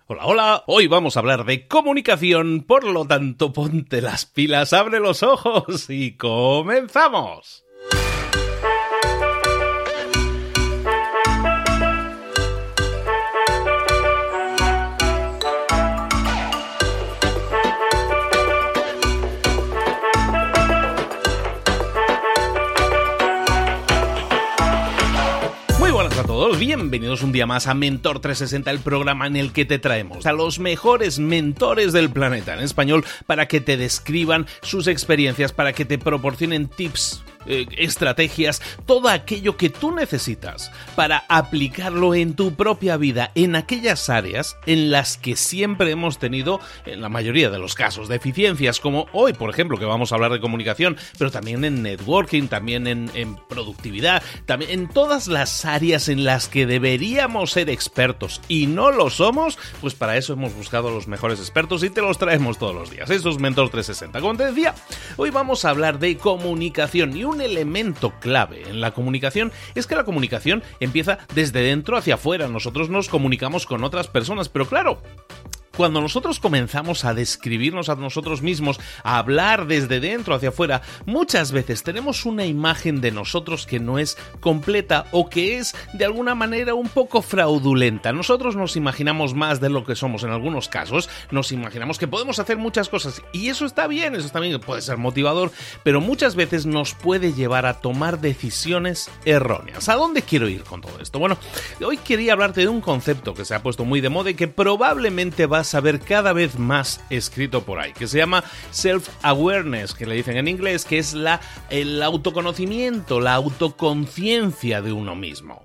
Hola, hola, hoy vamos a hablar de comunicación, por lo tanto ponte las pilas, abre los ojos y ¡comenzamos! Hola a todos, bienvenidos un día más a Mentor 360, el programa en el que te traemos a los mejores mentores del planeta en español para que te describan sus experiencias, para que te proporcionen tips, estrategias, todo aquello que tú necesitas para aplicarlo en tu propia vida, en aquellas áreas en las que siempre hemos tenido, en la mayoría de los casos, deficiencias, como hoy, por ejemplo, que vamos a hablar de comunicación, pero también en networking, también en productividad, también en todas las áreas en las que deberíamos ser expertos y no lo somos, pues para eso hemos buscado a los mejores expertos y te los traemos todos los días. Eso es Mentor 360. Como te decía, hoy vamos a hablar de comunicación y un elemento clave en la comunicación es que la comunicación empieza desde dentro hacia afuera. Nosotros nos comunicamos con otras personas, pero claro, cuando nosotros comenzamos a describirnos a nosotros mismos, a hablar desde dentro hacia afuera, muchas veces tenemos una imagen de nosotros que no es completa o que es de alguna manera un poco fraudulenta. Nosotros nos imaginamos más de lo que somos en algunos casos, nos imaginamos que podemos hacer muchas cosas y eso está bien, puede ser motivador, pero muchas veces nos puede llevar a tomar decisiones erróneas. ¿A dónde quiero ir con todo esto? Bueno, hoy quería hablarte de un concepto que se ha puesto muy de moda y que probablemente va a ver cada vez más escrito por ahí, que se llama self-awareness, que le dicen en inglés, que es el autoconocimiento, la autoconciencia de uno mismo.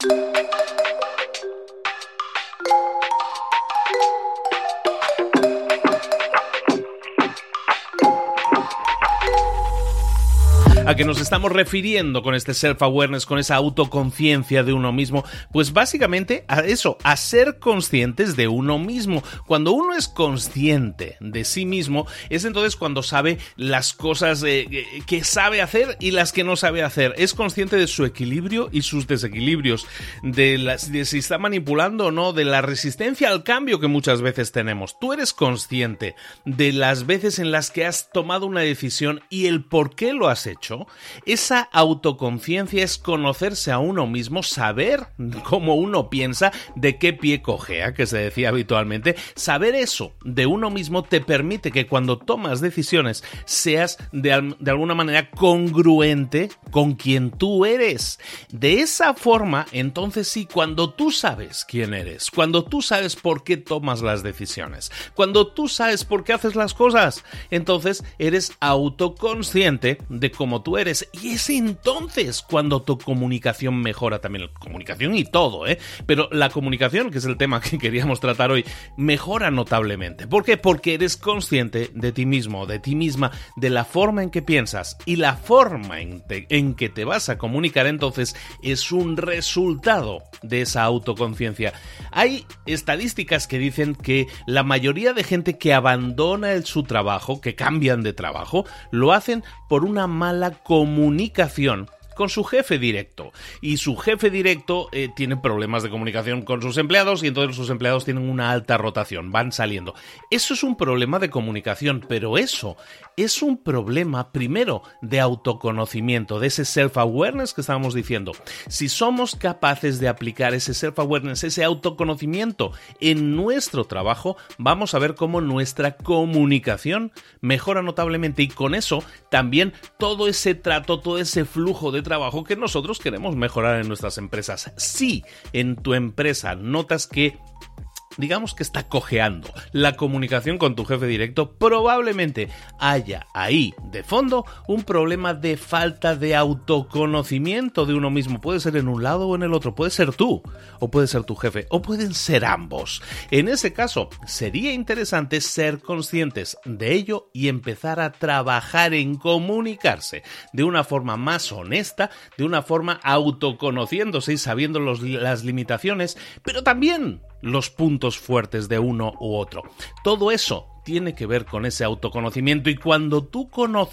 ¿A qué nos estamos refiriendo con este self-awareness, con esa autoconciencia de uno mismo? Pues básicamente a eso, a ser conscientes de uno mismo. Cuando uno es consciente de sí mismo, es entonces cuando sabe las cosas que sabe hacer y las que no sabe hacer. Es consciente de su equilibrio y sus desequilibrios, de si está manipulando o no, de la resistencia al cambio que muchas veces tenemos. Tú eres consciente de las veces en las que has tomado una decisión y el por qué lo has hecho. Esa autoconciencia es conocerse a uno mismo, saber cómo uno piensa, de qué pie cojea, que se decía habitualmente. Saber eso de uno mismo te permite que cuando tomas decisiones seas de alguna manera congruente con quien tú eres. De esa forma, entonces sí, cuando tú sabes quién eres, cuando tú sabes por qué tomas las decisiones, cuando tú sabes por qué haces las cosas, entonces eres autoconsciente de cómo tú eres, y es entonces cuando tu comunicación mejora también, la comunicación y todo, pero la comunicación, que es el tema que queríamos tratar hoy, mejora notablemente. ¿Por qué? Porque eres consciente de ti mismo, de ti misma, de la forma en que piensas y la forma en que te vas a comunicar, entonces es un resultado de esa autoconciencia. Hay estadísticas que dicen que la mayoría de gente que abandona su trabajo, que cambian de trabajo, lo hacen por una mala comunicación con su jefe directo, y su jefe directo tiene problemas de comunicación con sus empleados y entonces sus empleados tienen una alta rotación, van saliendo. Eso es un problema de comunicación, pero eso es un problema primero de autoconocimiento, de ese self-awareness que estábamos diciendo. Si somos capaces de aplicar ese self-awareness, ese autoconocimiento en nuestro trabajo, vamos a ver cómo nuestra comunicación mejora notablemente, y con eso también todo ese trato, todo ese flujo de trabajo que nosotros queremos mejorar en nuestras empresas. Si en tu empresa notas que digamos que está cojeando la comunicación con tu jefe directo, probablemente haya ahí de fondo un problema de falta de autoconocimiento de uno mismo. Puede ser en un lado o en el otro, puede ser tú o puede ser tu jefe o pueden ser ambos. En ese caso sería interesante ser conscientes de ello y empezar a trabajar en comunicarse de una forma más honesta, de una forma autoconociéndose y sabiendo las limitaciones, pero también los puntos fuertes de uno u otro. Todo eso tiene que ver con ese autoconocimiento, y cuando tú conoces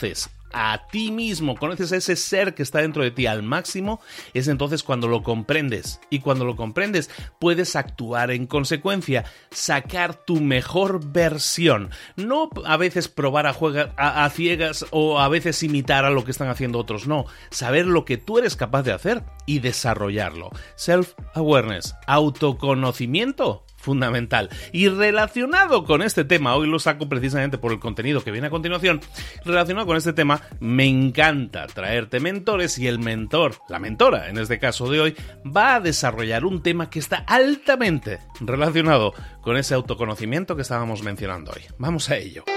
a ti mismo, conoces a ese ser que está dentro de ti al máximo, es entonces cuando lo comprendes. Y cuando lo comprendes, puedes actuar en consecuencia, sacar tu mejor versión. No a veces probar a ciegas o a veces imitar a lo que están haciendo otros, no. Saber lo que tú eres capaz de hacer y desarrollarlo. Self-awareness, autoconocimiento. Fundamental. Y relacionado con este tema, hoy lo saco precisamente por el contenido que viene a continuación, relacionado con este tema, me encanta traerte mentores y el mentor, la mentora en este caso de hoy, va a desarrollar un tema que está altamente relacionado con ese autoconocimiento que estábamos mencionando hoy. Vamos a ello.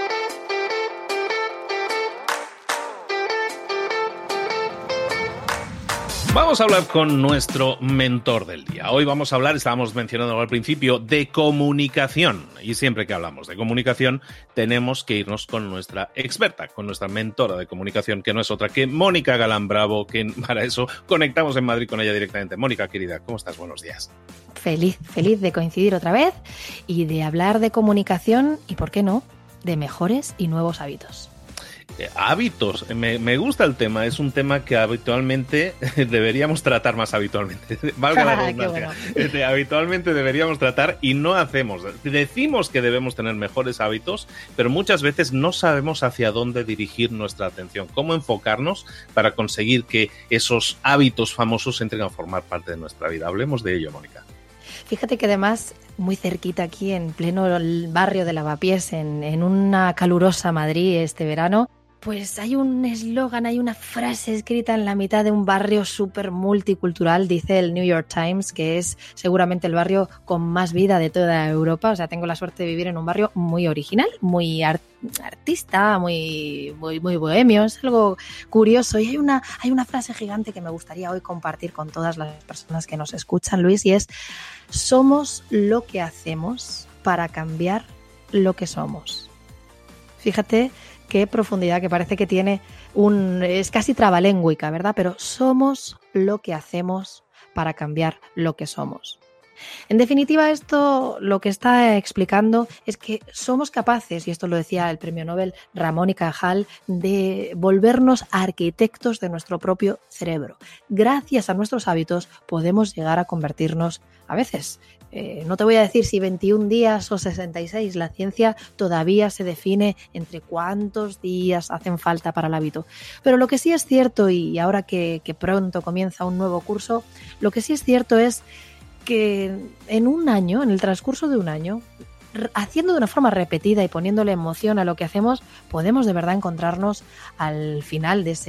Vamos a hablar con nuestro mentor del día. Hoy vamos a hablar, estábamos mencionando al principio, de comunicación. Y siempre que hablamos de comunicación, tenemos que irnos con nuestra experta, con nuestra mentora de comunicación, que no es otra que Mónica Galán Bravo, que para eso conectamos en Madrid con ella directamente. Mónica, querida, ¿cómo estás? Buenos días. Feliz de coincidir otra vez y de hablar de comunicación y, ¿por qué no?, de mejores y nuevos hábitos. Hábitos, me gusta el tema, es un tema que habitualmente deberíamos tratar más habitualmente, valga la redundancia. Bueno. Habitualmente deberíamos tratar y no hacemos. Decimos que debemos tener mejores hábitos, pero muchas veces no sabemos hacia dónde dirigir nuestra atención, cómo enfocarnos para conseguir que esos hábitos famosos entren a formar parte de nuestra vida. Hablemos de ello, Mónica. Fíjate que además, muy cerquita aquí, en pleno barrio de Lavapiés, en una calurosa Madrid este verano, pues hay un eslogan, hay una frase escrita en la mitad de un barrio súper multicultural, dice el New York Times, que es seguramente el barrio con más vida de toda Europa. O sea, tengo la suerte de vivir en un barrio muy original, muy artista, muy bohemio, es algo curioso. Y hay una frase gigante que me gustaría hoy compartir con todas las personas que nos escuchan, Luis, y es: somos lo que hacemos para cambiar lo que somos. Fíjate qué profundidad, que parece que tiene es casi trabalengüica, ¿verdad? Pero somos lo que hacemos para cambiar lo que somos. En definitiva, esto lo que está explicando es que somos capaces, y esto lo decía el premio Nobel Ramón y Cajal, de volvernos arquitectos de nuestro propio cerebro. Gracias a nuestros hábitos podemos llegar a convertirnos, a veces, no te voy a decir si 21 días o 66, la ciencia todavía se define entre cuántos días hacen falta para el hábito. Pero lo que sí es cierto, y ahora que pronto comienza un nuevo curso, lo que sí es cierto es que en el transcurso de un año, haciendo de una forma repetida y poniéndole emoción a lo que hacemos, podemos de verdad encontrarnos al final de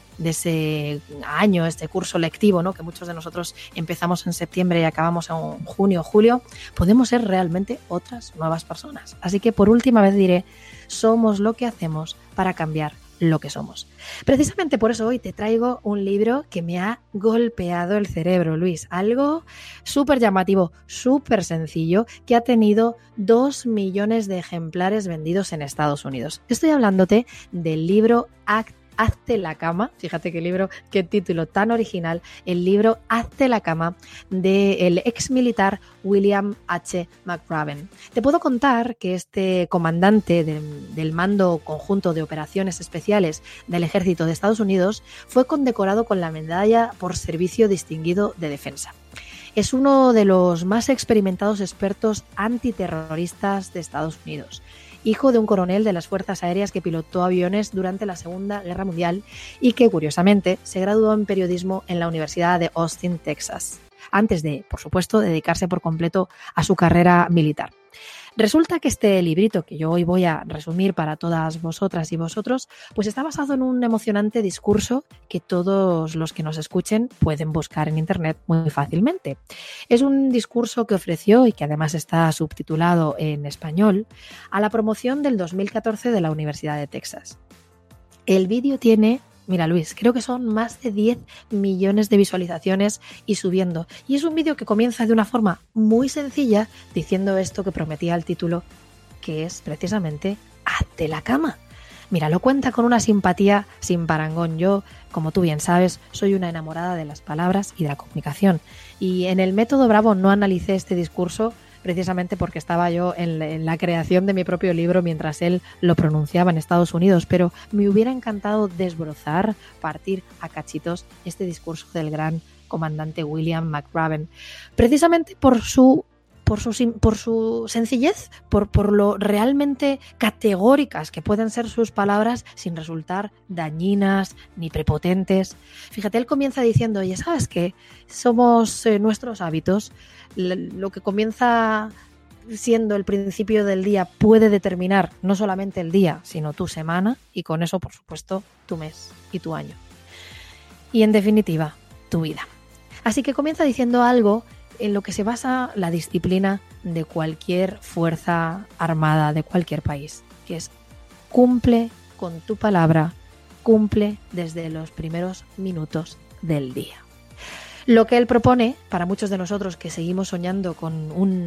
ese año, este curso lectivo, ¿no?, que muchos de nosotros empezamos en septiembre y acabamos en junio o julio, podemos ser realmente otras nuevas personas. Así que por última vez diré, somos lo que hacemos para cambiar lo que somos. Precisamente por eso hoy te traigo un libro que me ha golpeado el cerebro, Luis. Algo súper llamativo, súper sencillo, que ha tenido 2 millones de ejemplares vendidos en Estados Unidos. Estoy hablándote del libro Hazte la cama, fíjate qué título tan original, el libro Hazte la cama del ex militar William H. McRaven. Te puedo contar que este comandante del Mando Conjunto de Operaciones Especiales del Ejército de Estados Unidos fue condecorado con la Medalla por Servicio Distinguido de Defensa. Es uno de los más experimentados expertos antiterroristas de Estados Unidos. Hijo de un coronel de las Fuerzas Aéreas que pilotó aviones durante la Segunda Guerra Mundial y que, curiosamente, se graduó en periodismo en la Universidad de Austin, Texas, antes de, por supuesto, dedicarse por completo a su carrera militar. Resulta que este librito, que yo hoy voy a resumir para todas vosotras y vosotros, pues está basado en un emocionante discurso que todos los que nos escuchen pueden buscar en internet muy fácilmente. Es un discurso que ofreció, y que además está subtitulado en español, a la promoción del 2014 de la Universidad de Texas. El vídeo tiene... Mira, Luis, creo que son más de 10 millones de visualizaciones y subiendo. Y es un vídeo que comienza de una forma muy sencilla diciendo esto que prometía el título, que es precisamente Hazte la cama. Mira, lo cuenta con una simpatía sin parangón. Yo, como tú bien sabes, soy una enamorada de las palabras y de la comunicación. Y en el método Bravo no analicé este discurso, precisamente porque estaba yo en la creación de mi propio libro mientras él lo pronunciaba en Estados Unidos, pero me hubiera encantado desbrozar, partir a cachitos este discurso del gran comandante William McRaven, precisamente por su sencillez, por lo realmente categóricas que pueden ser sus palabras sin resultar dañinas ni prepotentes. Fíjate, él comienza diciendo, oye, ¿sabes qué? Somos nuestros hábitos, lo que comienza siendo el principio del día puede determinar no solamente el día, sino tu semana y con eso, por supuesto, tu mes y tu año. Y en definitiva, tu vida. Así que comienza diciendo algo en lo que se basa la disciplina de cualquier fuerza armada de cualquier país, que es cumple con tu palabra, cumple desde los primeros minutos del día. Lo que él propone para muchos de nosotros que seguimos soñando con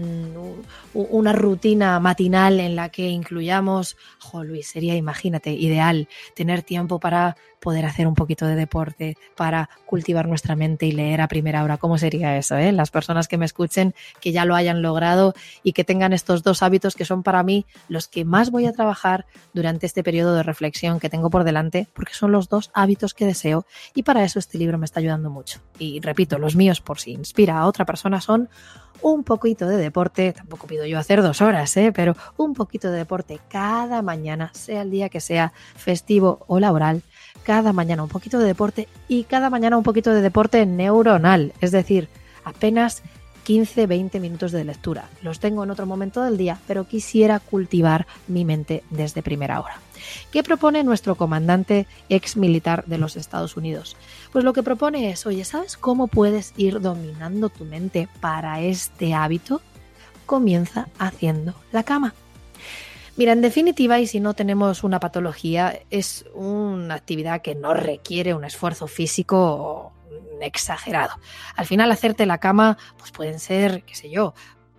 una rutina matinal en la que incluyamos, Luis, sería, imagínate, ideal tener tiempo para poder hacer un poquito de deporte, para cultivar nuestra mente y leer a primera hora. ¿Cómo sería eso? Las personas que me escuchen, que ya lo hayan logrado y que tengan estos dos hábitos que son para mí los que más voy a trabajar durante este periodo de reflexión que tengo por delante, porque son los dos hábitos que deseo y para eso este libro me está ayudando mucho. Y repito, los míos, por si inspira a otra persona, son un poquito de deporte, tampoco pido yo hacer 2 horas, pero un poquito de deporte cada mañana, sea el día que sea, festivo o laboral, cada mañana un poquito de deporte y cada mañana un poquito de deporte neuronal, es decir, apenas 15-20 minutos de lectura. Los tengo en otro momento del día, pero quisiera cultivar mi mente desde primera hora. ¿Qué propone nuestro comandante ex militar de los Estados Unidos? Pues lo que propone es, oye, ¿sabes cómo puedes ir dominando tu mente para este hábito? Comienza haciendo la cama. Mira, en definitiva, y si no tenemos una patología, es una actividad que no requiere un esfuerzo físico exagerado. Al final, hacerte la cama, pues pueden ser, qué sé yo,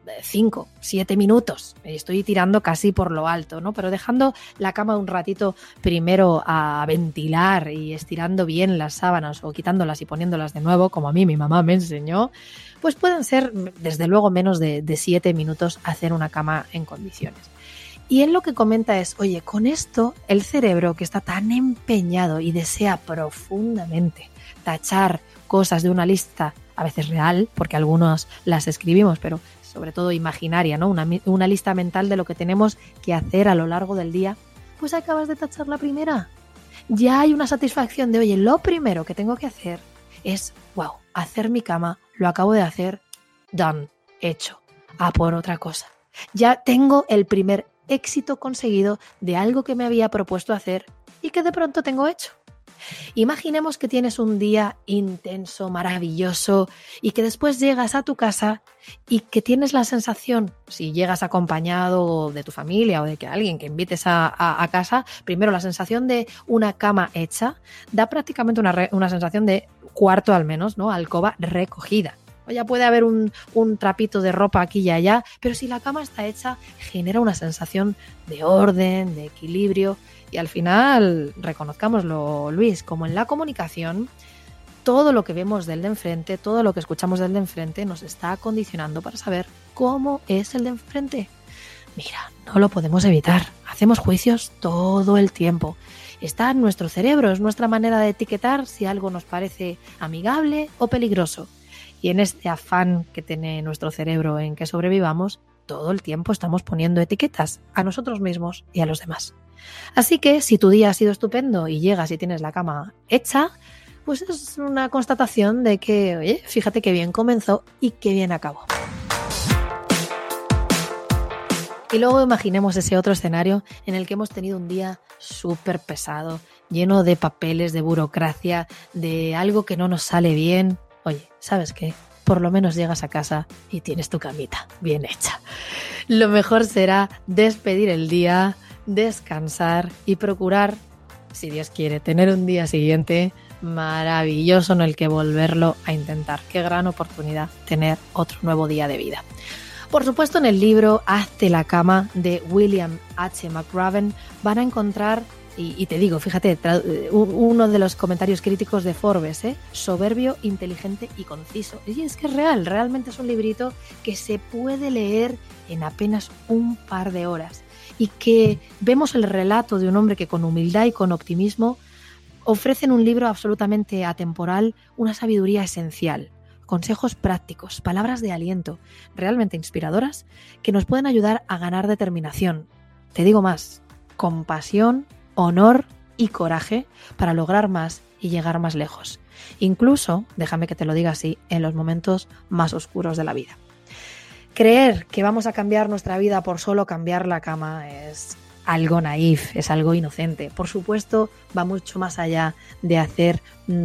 5, 7 minutos. Estoy tirando casi por lo alto, ¿no? Pero dejando la cama un ratito primero a ventilar y estirando bien las sábanas o quitándolas y poniéndolas de nuevo, como a mí mi mamá me enseñó, pues pueden ser, desde luego, menos de 7 minutos hacer una cama en condiciones. Y él lo que comenta es, oye, con esto el cerebro que está tan empeñado y desea profundamente tachar cosas de una lista, a veces real, porque algunos las escribimos, pero sobre todo imaginaria, ¿no? Una lista mental de lo que tenemos que hacer a lo largo del día, pues acabas de tachar la primera. Ya hay una satisfacción de, oye, lo primero que tengo que hacer es, hacer mi cama, lo acabo de hacer, done, hecho, a por otra cosa. Ya tengo el primer éxito conseguido de algo que me había propuesto hacer y que de pronto tengo hecho. Imaginemos que tienes un día intenso, maravilloso y que después llegas a tu casa y que tienes la sensación, si llegas acompañado de tu familia o de que alguien que invites a casa, primero la sensación de una cama hecha, da prácticamente una sensación de cuarto al menos, ¿no? Alcoba recogida. O ya puede haber un trapito de ropa aquí y allá, pero si la cama está hecha, genera una sensación de orden, de equilibrio. Y al final, reconozcámoslo, Luis, como en la comunicación, todo lo que vemos del de enfrente, todo lo que escuchamos del de enfrente nos está condicionando para saber cómo es el de enfrente. Mira, no lo podemos evitar. Hacemos juicios todo el tiempo. Está en nuestro cerebro, es nuestra manera de etiquetar si algo nos parece amigable o peligroso. Y en este afán que tiene nuestro cerebro en que sobrevivamos, todo el tiempo estamos poniendo etiquetas a nosotros mismos y a los demás. Así que si tu día ha sido estupendo y llegas y tienes la cama hecha, pues es una constatación de que, oye, fíjate qué bien comenzó y qué bien acabó. Y luego imaginemos ese otro escenario en el que hemos tenido un día súper pesado, lleno de papeles, de burocracia, de algo que no nos sale bien. Oye, ¿sabes qué? Por lo menos llegas a casa y tienes tu camita bien hecha. Lo mejor será despedir el día, descansar y procurar, si Dios quiere, tener un día siguiente maravilloso en el que volverlo a intentar. Qué gran oportunidad tener otro nuevo día de vida. Por supuesto, en el libro Hazte la cama de William H. McRaven van a encontrar Y te digo, fíjate, uno de los comentarios críticos de Forbes, soberbio, inteligente y conciso. Y es que es real, realmente es un librito que se puede leer en apenas un par de horas. Y que vemos el relato de un hombre que con humildad y con optimismo ofrecen un libro absolutamente atemporal, una sabiduría esencial, consejos prácticos, palabras de aliento, realmente inspiradoras, que nos pueden ayudar a ganar determinación. Te digo más, compasión, honor y coraje para lograr más y llegar más lejos. Incluso, déjame que te lo diga así, en los momentos más oscuros de la vida. Creer que vamos a cambiar nuestra vida por solo cambiar la cama es algo naif, es algo inocente. Por supuesto, va mucho más allá de hacer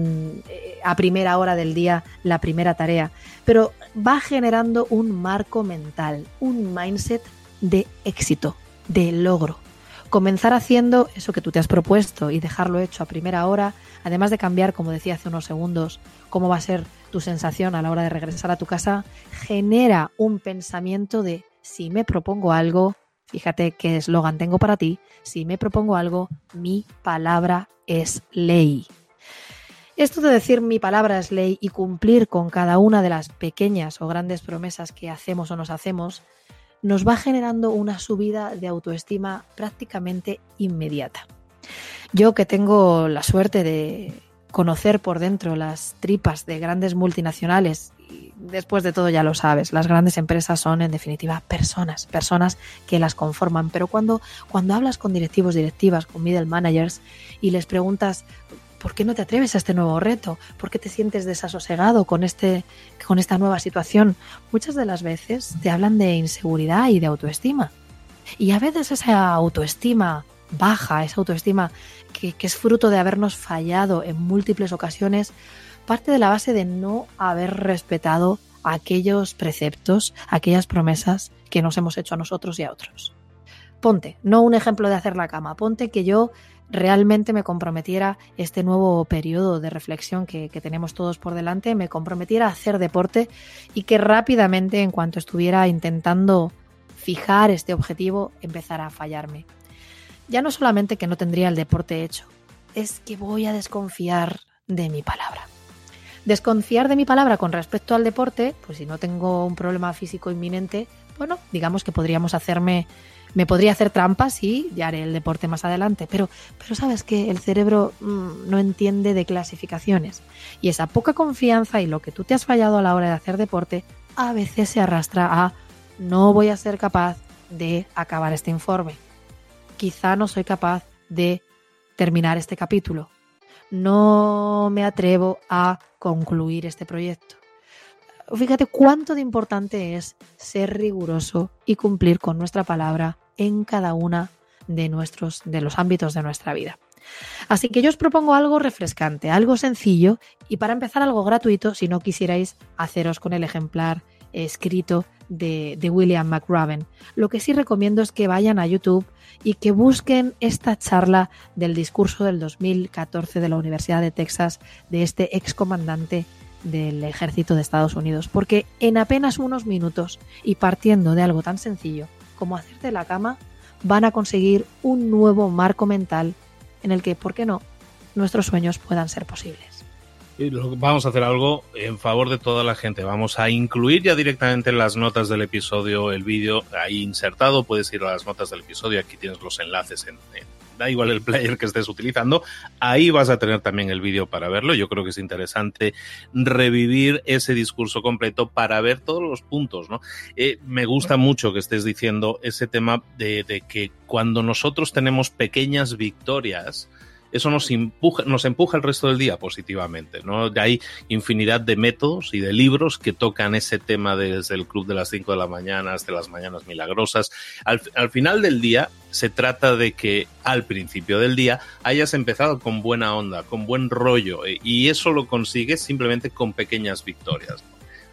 a primera hora del día la primera tarea, pero va generando un marco mental, un mindset de éxito, de logro. Comenzar haciendo eso que tú te has propuesto y dejarlo hecho a primera hora, además de cambiar, como decía hace unos segundos, cómo va a ser tu sensación a la hora de regresar a tu casa, genera un pensamiento de si me propongo algo, fíjate qué eslogan tengo para ti, si me propongo algo, mi palabra es ley. Esto de decir mi palabra es ley y cumplir con cada una de las pequeñas o grandes promesas que hacemos o nos hacemos, nos va generando una subida de autoestima prácticamente inmediata. Yo que tengo la suerte de conocer por dentro las tripas de grandes multinacionales, y después de todo ya lo sabes, las grandes empresas son en definitiva personas que las conforman, pero cuando hablas con directivos, directivas, con middle managers y les preguntas ¿por qué no te atreves a este nuevo reto? ¿Por qué te sientes desasosegado con esta nueva situación? Muchas de las veces te hablan de inseguridad y de autoestima. Y a veces esa autoestima baja, esa autoestima que es fruto de habernos fallado en múltiples ocasiones, parte de la base de no haber respetado aquellos preceptos, aquellas promesas que nos hemos hecho a nosotros y a otros. Ponte, no un ejemplo de hacer la cama, ponte que yo realmente me comprometiera este nuevo periodo de reflexión que tenemos todos por delante, me comprometiera a hacer deporte y que rápidamente, en cuanto estuviera intentando fijar este objetivo, empezara a fallarme. Ya no solamente que no tendría el deporte hecho, es que voy a desconfiar de mi palabra. Desconfiar de mi palabra con respecto al deporte, pues si no tengo un problema físico inminente, bueno, digamos que me podría hacer trampas y ya haré el deporte más adelante, pero sabes que el cerebro no entiende de clasificaciones y esa poca confianza y lo que tú te has fallado a la hora de hacer deporte a veces se arrastra a no voy a ser capaz de acabar este informe, quizá no soy capaz de terminar este capítulo, no me atrevo a concluir este proyecto. Fíjate cuánto de importante es ser riguroso y cumplir con nuestra palabra en cada una de los ámbitos de nuestra vida. Así que yo os propongo algo refrescante, algo sencillo y para empezar algo gratuito si no quisierais haceros con el ejemplar escrito de William McRaven. Lo que sí recomiendo es que vayan a YouTube y que busquen esta charla del discurso del 2014 de la Universidad de Texas de este excomandante del ejército de Estados Unidos, porque en apenas unos minutos y partiendo de algo tan sencillo como hacerte la cama, van a conseguir un nuevo marco mental en el que, ¿por qué no?, nuestros sueños puedan ser posibles. Vamos a hacer algo en favor de toda la gente. Vamos a incluir ya directamente en las notas del episodio el vídeo ahí insertado. Puedes ir a las notas del episodio. Aquí tienes los enlaces da igual el player que estés utilizando. Ahí vas a tener también el vídeo para verlo. Yo creo que es interesante revivir ese discurso completo para ver todos los puntos, ¿no? Me gusta mucho que estés diciendo ese tema de que cuando nosotros tenemos pequeñas victorias, eso nos empuja el resto del día positivamente, ¿no? Hay infinidad de métodos y de libros que tocan ese tema desde el club de las 5 de la mañana hasta las mañanas milagrosas. Al final del día se trata de que al principio del día hayas empezado con buena onda, con buen rollo, y eso lo consigues simplemente con pequeñas victorias.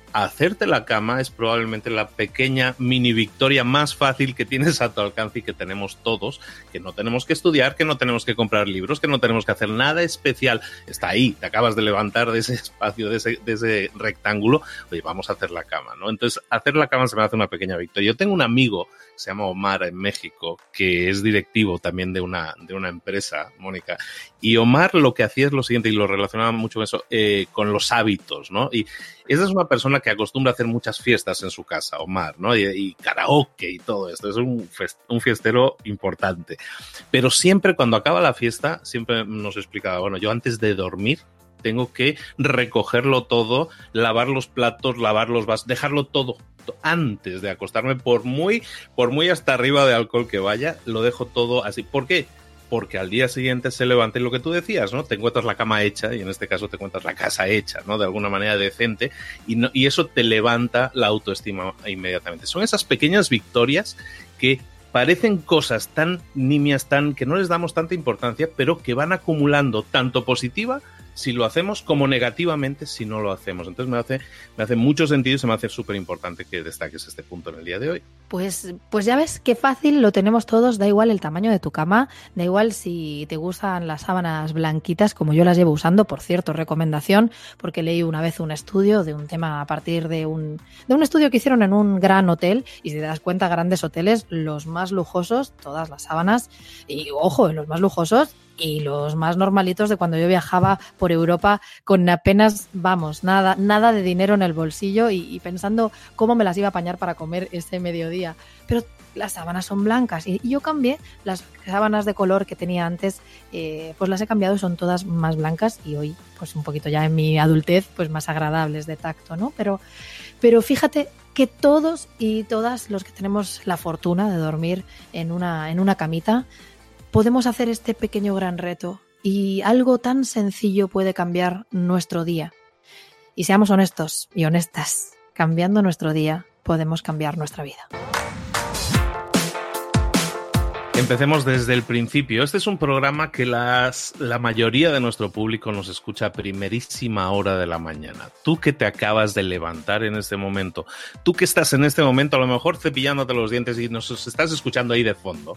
hacerte la cama es probablemente la pequeña mini victoria más fácil que tienes a tu alcance y que tenemos todos, que no tenemos que estudiar, que no tenemos que comprar libros, que no tenemos que hacer nada especial. Está ahí, te acabas de levantar de ese espacio, de ese rectángulo, oye, vamos a hacer la cama, ¿no? Entonces, hacer la cama se me hace una pequeña victoria. Yo tengo un amigo que se llama Omar en México, que es directivo también de una empresa, Mónica, y Omar lo que hacía es lo siguiente, y lo relacionaba mucho con eso, con los hábitos, ¿no? Y esa es una persona que acostumbra a hacer muchas fiestas en su casa, Omar, ¿no? Y karaoke y todo esto. Es un fiestero importante. Pero siempre cuando acaba la fiesta, siempre nos explicaba, bueno, yo antes de dormir tengo que recogerlo todo, lavar los platos, lavar los vasos, dejarlo todo antes de acostarme, por muy hasta arriba de alcohol que vaya, lo dejo todo así. ¿Por qué? Porque al día siguiente se levanta y lo que tú decías, ¿no? Te encuentras la cama hecha y en este caso te encuentras la casa hecha, ¿no? De alguna manera decente y eso te levanta la autoestima inmediatamente. Son esas pequeñas victorias que parecen cosas tan nimias, que no les damos tanta importancia, pero que van acumulando tanto positiva si lo hacemos como negativamente si no lo hacemos. Entonces me hace mucho sentido y se me hace súper importante que destaques este punto en el día de hoy. Pues ya ves qué fácil lo tenemos todos, da igual el tamaño de tu cama, da igual si te gustan las sábanas blanquitas como yo las llevo usando, por cierto, recomendación, porque leí una vez un estudio de un tema a partir de un estudio que hicieron en un gran hotel y si te das cuenta, grandes hoteles, los más lujosos, todas las sábanas, y ojo, los más lujosos y los más normalitos de cuando yo viajaba por Europa con apenas, nada de dinero en el bolsillo y pensando cómo me las iba a apañar para comer ese mediodía. Pero las sábanas son blancas y yo cambié las sábanas de color que tenía antes, pues las he cambiado y son todas más blancas y hoy, pues un poquito ya en mi adultez, pues más agradables de tacto, ¿no? Pero fíjate que todos y todas los que tenemos la fortuna de dormir en una camita, podemos hacer este pequeño gran reto y algo tan sencillo puede cambiar nuestro día. Y seamos honestos y honestas, cambiando nuestro día podemos cambiar nuestra vida. Empecemos desde el principio. Este es un programa que la mayoría de nuestro público nos escucha a primerísima hora de la mañana. Tú que te acabas de levantar en este momento, tú que estás en este momento a lo mejor cepillándote los dientes y nos estás escuchando ahí de fondo,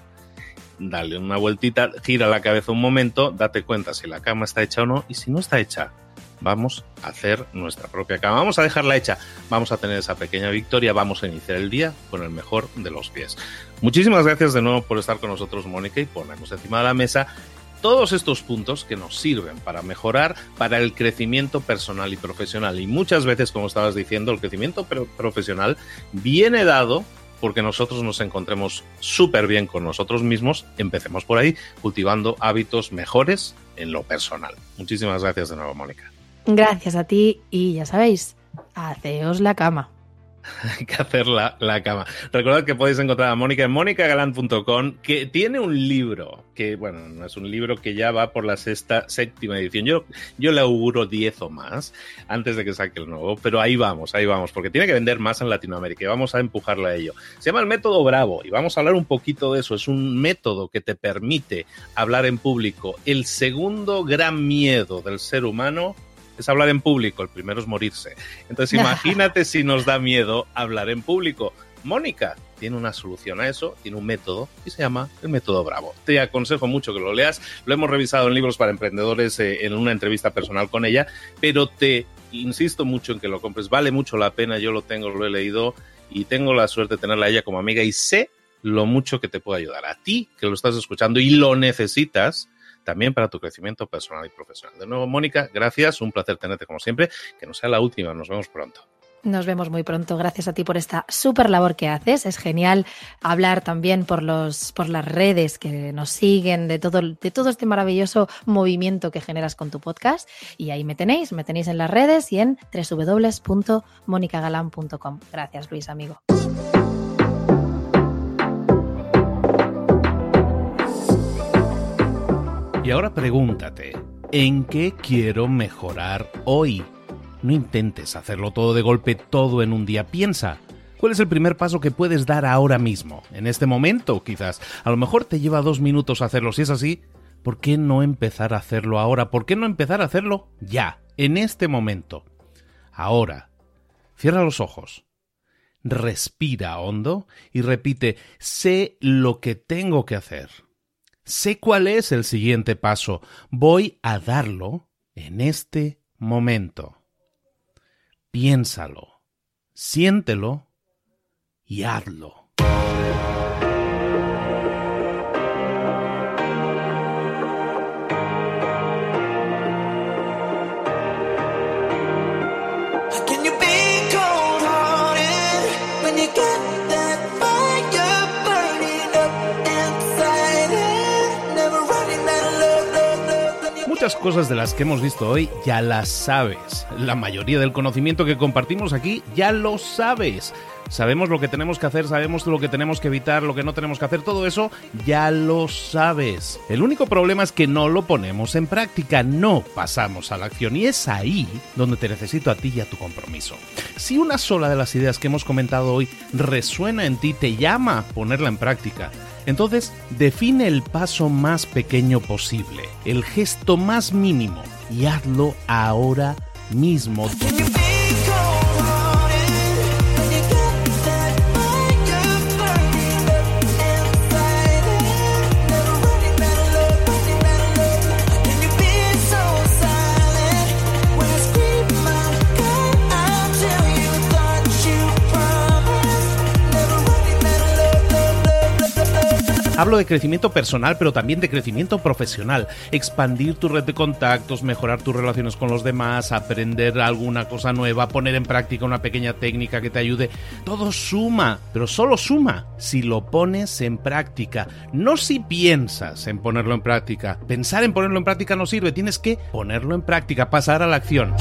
dale una vueltita, gira la cabeza un momento, date cuenta si la cama está hecha o no, y si no está hecha, vamos a hacer nuestra propia cama, vamos a dejarla hecha, vamos a tener esa pequeña victoria, vamos a iniciar el día con el mejor de los pies. Muchísimas gracias de nuevo por estar con nosotros, Mónica, y ponernos encima de la mesa todos estos puntos que nos sirven para mejorar, para el crecimiento personal y profesional. Y muchas veces, como estabas diciendo, el crecimiento profesional viene dado porque nosotros nos encontremos súper bien con nosotros mismos. Empecemos por ahí, cultivando hábitos mejores en lo personal. Muchísimas gracias de nuevo, Mónica. Gracias a ti y ya sabéis, haceos la cama. Hay que hacer la cama. Recordad que podéis encontrar a Mónica en monicagalant.com, que tiene un libro, que bueno, no es un libro que ya va por la séptima edición. Yo le auguro 10 o más antes de que saque el nuevo, pero ahí vamos, porque tiene que vender más en Latinoamérica y vamos a empujarlo a ello. Se llama el método Bravo y vamos a hablar un poquito de eso. Es un método que te permite hablar en público. El segundo gran miedo del ser humano es hablar en público, el primero es morirse. Entonces imagínate si nos da miedo hablar en público. Mónica tiene una solución a eso, tiene un método y se llama el método Bravo. Te aconsejo mucho que lo leas, lo hemos revisado en Libros para Emprendedores en una entrevista personal con ella, pero te insisto mucho en que lo compres, vale mucho la pena, yo lo tengo, lo he leído y tengo la suerte de tenerla a ella como amiga y sé lo mucho que te puede ayudar a ti que lo estás escuchando y lo necesitas también para tu crecimiento personal y profesional. De nuevo, Mónica, gracias, un placer tenerte como siempre, que no sea la última, nos vemos pronto. Nos vemos muy pronto, gracias a ti por esta súper labor que haces, es genial hablar también por las redes que nos siguen, de todo este maravilloso movimiento que generas con tu podcast y ahí me tenéis en las redes y en www.monicagalant.com. Gracias, Luis, amigo. Y ahora pregúntate, ¿en qué quiero mejorar hoy? No intentes hacerlo todo de golpe, todo en un día. Piensa, ¿cuál es el primer paso que puedes dar ahora mismo? En este momento, quizás. A lo mejor te lleva 2 minutos hacerlo. Si es así, ¿por qué no empezar a hacerlo ahora? ¿Por qué no empezar a hacerlo ya, en este momento? Ahora. Cierra los ojos. Respira hondo y repite: sé lo que tengo que hacer. Sé cuál es el siguiente paso. Voy a darlo en este momento. Piénsalo, siéntelo y hazlo. Muchas cosas de las que hemos visto hoy ya las sabes. La mayoría del conocimiento que compartimos aquí ya lo sabes. Sabemos lo que tenemos que hacer, sabemos lo que tenemos que evitar, lo que no tenemos que hacer, todo eso ya lo sabes. El único problema es que no lo ponemos en práctica, no pasamos a la acción, y es ahí donde te necesito a ti y a tu compromiso. Si una sola de las ideas que hemos comentado hoy resuena en ti, te llama a ponerla en práctica, entonces define el paso más pequeño posible, el gesto más mínimo, y hazlo ahora mismo. Hablo de crecimiento personal, pero también de crecimiento profesional. Expandir tu red de contactos, mejorar tus relaciones con los demás, aprender alguna cosa nueva, poner en práctica una pequeña técnica que te ayude. Todo suma, pero solo suma si lo pones en práctica. No si piensas en ponerlo en práctica. Pensar en ponerlo en práctica no sirve. Tienes que ponerlo en práctica, pasar a la acción.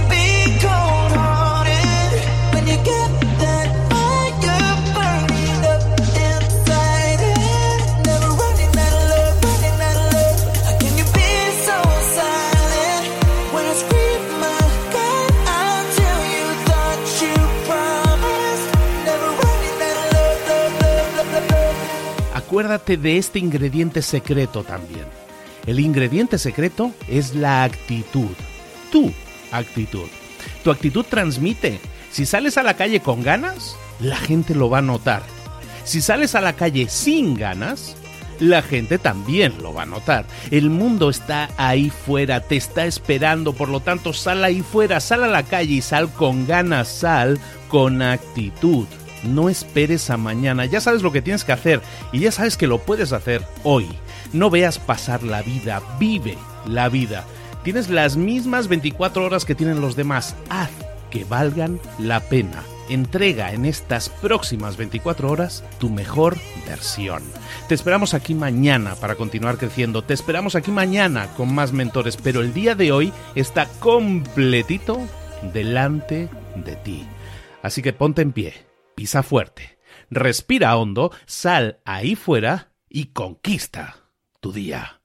Acuérdate de este ingrediente secreto también. El ingrediente secreto es la actitud. Tu actitud. Tu actitud transmite. Si sales a la calle con ganas, la gente lo va a notar. Si sales a la calle sin ganas, la gente también lo va a notar. El mundo está ahí fuera, te está esperando, por lo tanto sal ahí fuera, sal a la calle y sal con ganas, sal con actitud. No esperes a mañana, ya sabes lo que tienes que hacer y ya sabes que lo puedes hacer hoy. No veas pasar la vida, vive la vida. Tienes las mismas 24 horas que tienen los demás, haz que valgan la pena. Entrega en estas próximas 24 horas tu mejor versión. Te esperamos aquí mañana para continuar creciendo, te esperamos aquí mañana con más mentores, pero el día de hoy está completito delante de ti. Así que ponte en pie. Pisa fuerte, respira hondo, sal ahí fuera y conquista tu día.